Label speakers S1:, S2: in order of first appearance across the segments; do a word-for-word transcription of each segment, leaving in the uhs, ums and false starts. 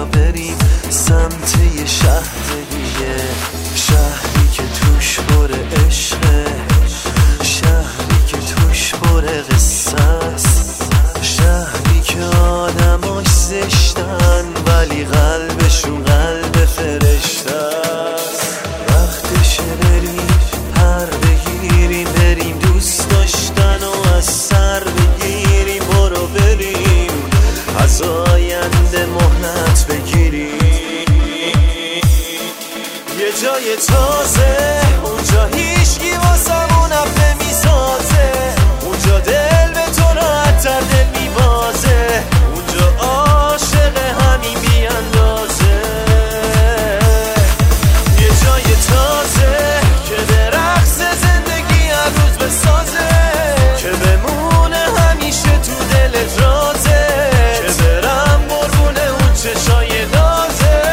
S1: بیا بریم سمت یه شهر دیگه، شهری که توش پر عشقه، شهری که توش پر قصه است، شهری که آدماش زشتن ولی قلبشون قلب فرشته است. وقتشه بریم پر بگیریم، بریم دوست داشتن و از سر بگیریم، برو بریم از آینده مهلت بگیریم. یه جای تازه اونجا هیچکی واسمون اپ نمیسازه، اونجا دل به تو راحت‌تر دل میبازه، اونجا عاشق همین بیاندازه. یه جای تازه که به رقص زندگی هر روز بسازه، که بمونه همیشه تو دلت رازه، که برم قربونه اون چشای نازه.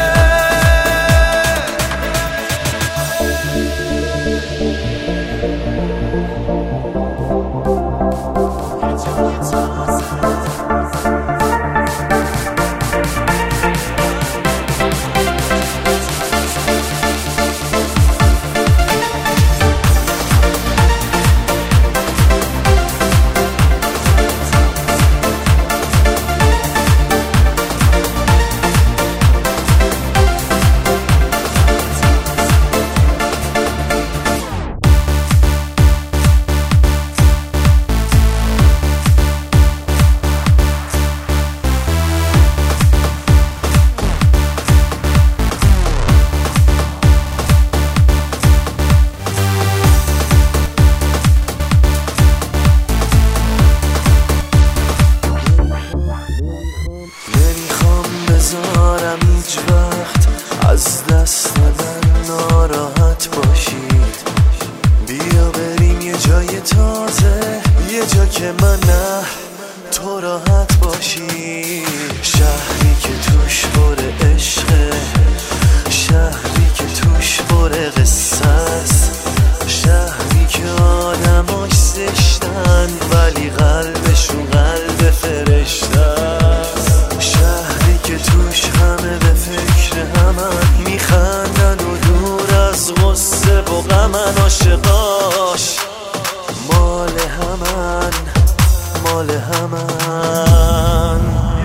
S1: بذارم هیچ وقت از دست من ناراحت باشید، بیا بریم یه جای تازه، یه جا که من نه تو راحت باشی، شهری که توش پر عشقه، شهری که توش پر قصه است، شهری که آدماش زشتن ولی قلبشون قلب فرشته است، شهری که توش همه به فکر همن، میخندن و دور از غصه و غمن، عاشقاش مال همن مال همن.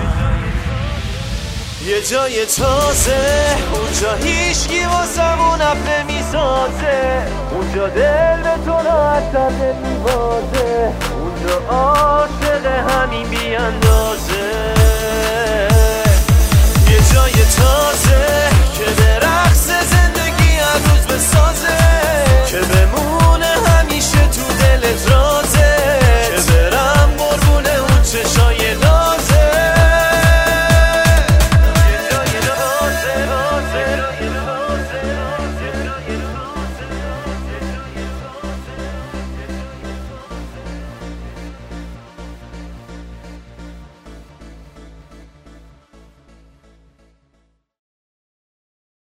S1: یه جای تازه اونجا هیچکی واسمون اپ نمیسازه، اونجا دل به تو راحت‌تر نمیبازه، اونجا عاشق همین بیاندازه.